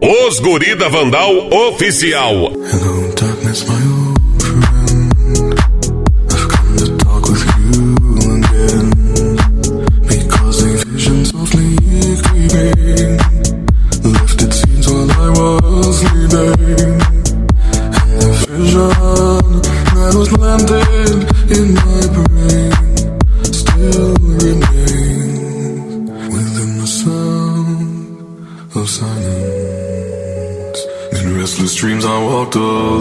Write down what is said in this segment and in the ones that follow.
Os Guri da Vandal Oficial. Hello, darkness, my old friend. I've come to talk with you again, because a vision softly creeping left its scenes while I was sleeping, and the vision that was planted in my brain still remains within the sound of silence. In restless dreams I walked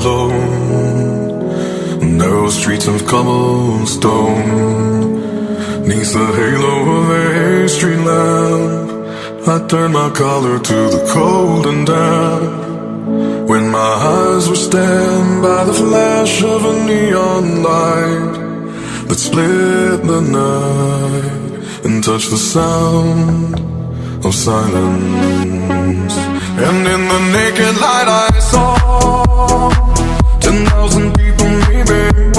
alone, narrow streets of cobblestone. 'Neath the halo of a street lamp, I turned my collar to the cold and damp, when my eyes were stabbed by the flash of a neon light that split the night and touched the sound of silence. And in the naked light I saw 10,000 people maybe,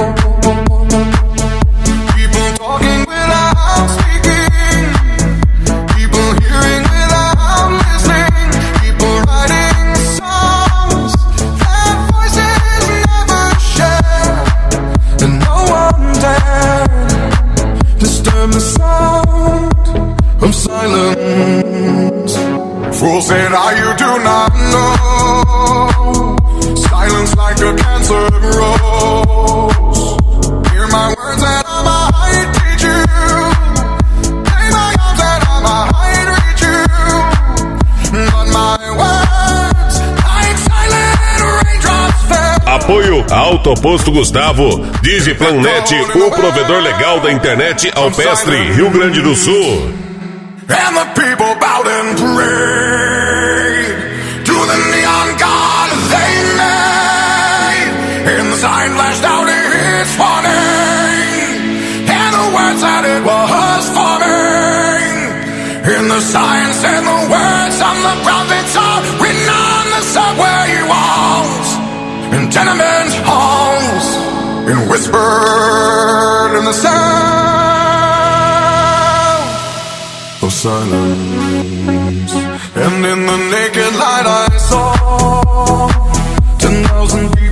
people talking without speaking, people hearing without listening, people writing songs that voices never share, and no one dared disturb the sound of silence. Fools said, you do not know, silence like a cancer grows. Hear my words that I might teach you, lay my arms that I might reach you, but my words like silent raindrops fell. Apoio Autoposto Gustavo, Digiplan.net, o provedor legal da internet Alpestre, Rio Grande do Sul. And the people bowed and prayed to the neon god they made, and the sign flashed out its warning, and the words that it was forming, and the sign said the words on the prophets are written on the subway walls, in tenement halls, and whispered in the sound of silence. And in the naked light I saw 10,000 people